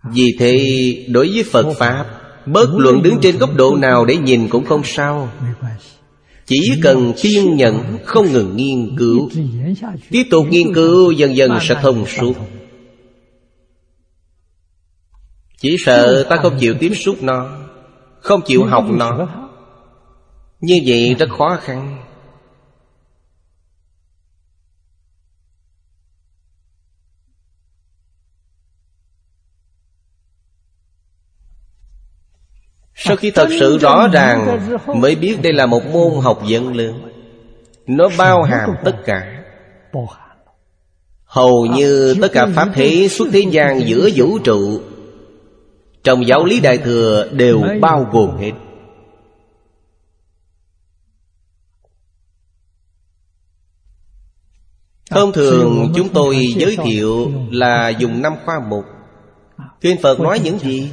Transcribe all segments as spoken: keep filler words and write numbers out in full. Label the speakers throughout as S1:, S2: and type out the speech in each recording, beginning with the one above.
S1: Vì thế đối với Phật Pháp, bất luận đứng trên góc độ nào để nhìn cũng không sao. Chỉ cần kiên nhẫn không ngừng nghiên cứu, tiếp tục nghiên cứu, dần dần sẽ thông suốt. Chỉ sợ ta không chịu tiếp xúc nó, không chịu học nó, như vậy rất khó khăn. Sau khi thật sự rõ ràng mới biết đây là một môn học vấn lớn. Nó bao hàm tất cả, hầu như tất cả pháp thế xuất thế gian giữa vũ trụ, trong giáo lý Đại Thừa đều bao gồm hết. Thông thường chúng tôi giới thiệu là dùng năm khoa mục. Kinh Phật nói những gì?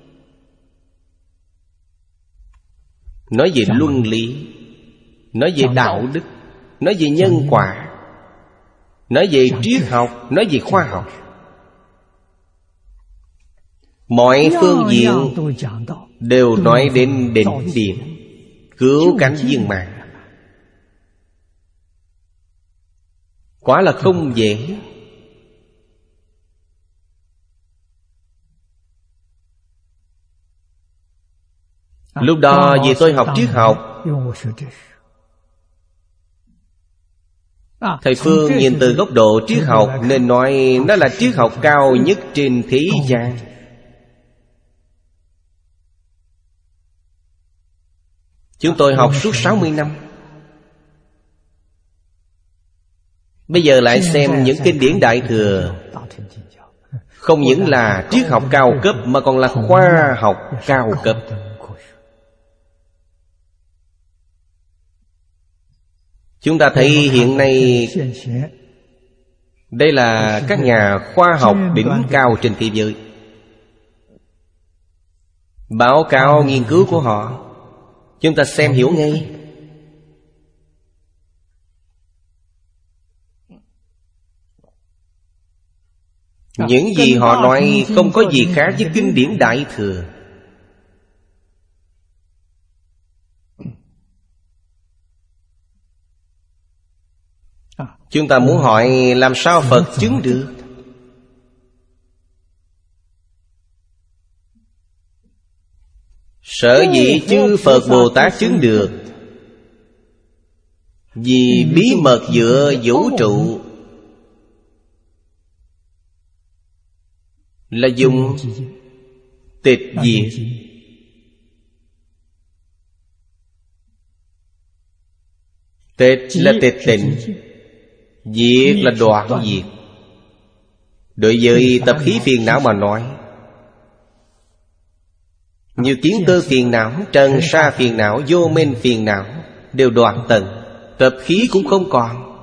S1: Nói về luân lý, nói về đạo đức, nói về nhân quả, nói về triết học, nói về khoa học. Mọi phương diện đều nói đến đỉnh điểm, cứu cánh viên mãn. Quả là không dễ. Lúc đó vì tôi học triết học, thầy Phương nhìn từ góc độ triết học nên nói nó là triết học cao nhất trên thế gian. Chúng tôi học suốt sáu mươi năm. Bây giờ lại xem những kinh điển Đại Thừa, không những là triết học cao cấp mà còn là khoa học cao cấp. Chúng ta thấy hiện nay đây là các nhà khoa học đỉnh cao trên thế giới. Báo cáo nghiên cứu của họ chúng ta xem hiểu ngay. Những gì họ nói không có gì khác với kinh điển Đại Thừa. Chúng ta muốn hỏi làm sao Phật chứng được? Sở dĩ chư Phật Bồ Tát chứng được, vì bí mật giữa vũ trụ là dùng tịch diệt. Tịch là tịch tịnh, diệt là đoạn diệt. Đối với tập khí phiền não mà nói, như kiến cơ phiền não, trần sa phiền não, vô minh phiền não đều đoạn tận, tập khí cũng không còn.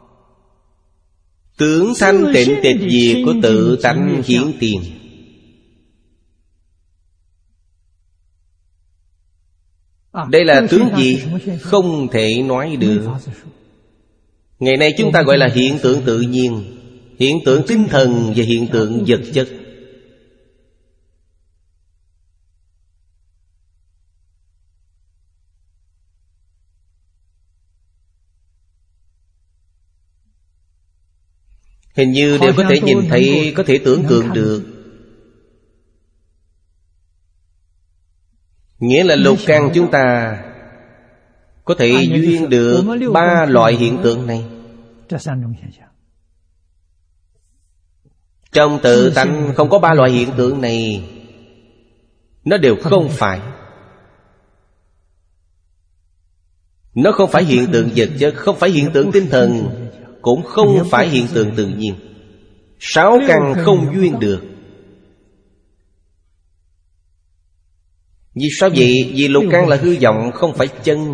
S1: Tướng thanh tịnh tịch diệt của tự tánh hiển tiền. Đây là tướng gì? Không thể nói được. Ngày nay chúng ta gọi là hiện tượng tự nhiên, hiện tượng tinh thần và hiện tượng vật chất. Hình như đều có thể nhìn thấy, có thể tưởng tượng được. Nghĩa là lục căn chúng ta có thể duyên được ba loại hiện tượng này. Trong tự tánh không có ba loại hiện tượng này, nó đều không phải. Nó không phải hiện tượng vật chất, không phải hiện tượng tinh thần, cũng không phải hiện tượng tự nhiên. Sáu căn không duyên được. Vì sao vậy? Vì lục căn là hư vọng, không phải chân.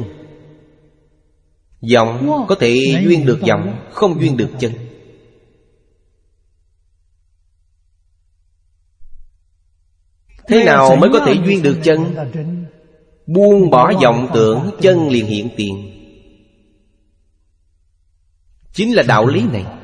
S1: Vọng có thể duyên được vọng, không duyên được chân. Thế nào mới có thể duyên được chân? Buông bỏ vọng tưởng, chân liền hiện tiền. Chính là đạo lý này.